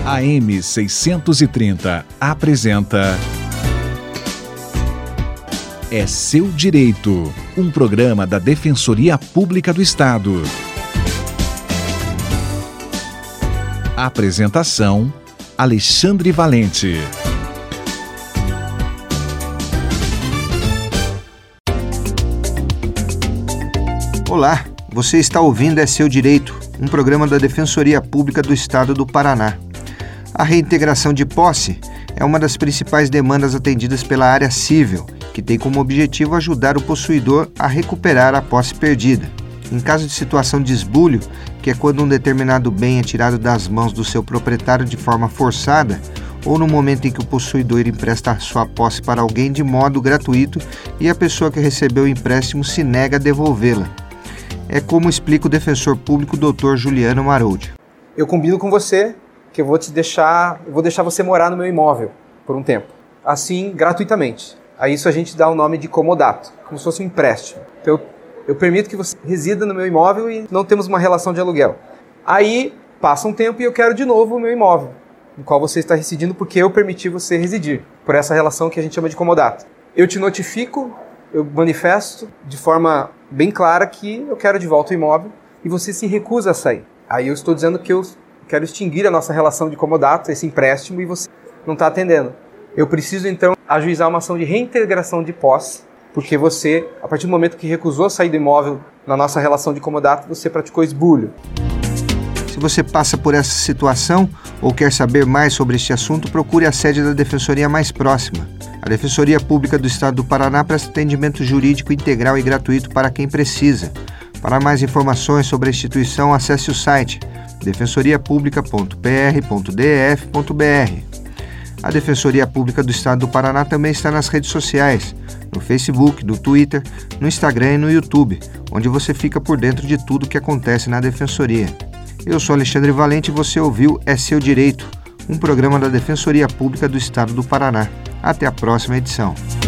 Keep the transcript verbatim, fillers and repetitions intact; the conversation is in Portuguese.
A M seiscentos e trinta apresenta É Seu Direito, um programa da Defensoria Pública do Estado. Apresentação: Alexandre Valente. Olá, você está ouvindo É Seu Direito, um programa da Defensoria Pública do Estado do Paraná. A reintegração de posse é uma das principais demandas atendidas pela área civil, que tem como objetivo ajudar o possuidor a recuperar a posse perdida. Em caso de situação de esbulho, que é quando um determinado bem é tirado das mãos do seu proprietário de forma forçada, ou no momento em que o possuidor empresta sua posse para alguém de modo gratuito e a pessoa que recebeu o empréstimo se nega a devolvê-la. É como explica o defensor público doutor Juliano Maroldi. Eu combino com você que eu vou te deixar, eu vou deixar você morar no meu imóvel por um tempo, assim, gratuitamente. A isso a gente dá o nome de comodato, como se fosse um empréstimo. Então eu, eu permito que você resida no meu imóvel e não temos uma relação de aluguel. Aí passa um tempo e eu quero de novo o meu imóvel, no qual você está residindo porque eu permiti você residir, por essa relação que a gente chama de comodato. Eu te notifico, eu manifesto de forma bem clara que eu quero de volta o imóvel e você se recusa a sair. Aí eu estou dizendo que eu quero extinguir a nossa relação de comodato, esse empréstimo, e você não está atendendo. Eu preciso então ajuizar uma ação de reintegração de posse, porque você, a partir do momento que recusou sair do imóvel na nossa relação de comodato, você praticou esbulho. Se você passa por essa situação ou quer saber mais sobre este assunto, procure a sede da Defensoria mais próxima. A Defensoria Pública do Estado do Paraná presta atendimento jurídico integral e gratuito para quem precisa. Para mais informações sobre a instituição, acesse o site defensoria pública ponto p r ponto d f ponto b r. A Defensoria Pública do Estado do Paraná também está nas redes sociais, no Facebook, no Twitter, no Instagram e no YouTube, onde você fica por dentro de tudo o que acontece na Defensoria. Eu sou Alexandre Valente e você ouviu É Seu Direito, um programa da Defensoria Pública do Estado do Paraná. Até a próxima edição.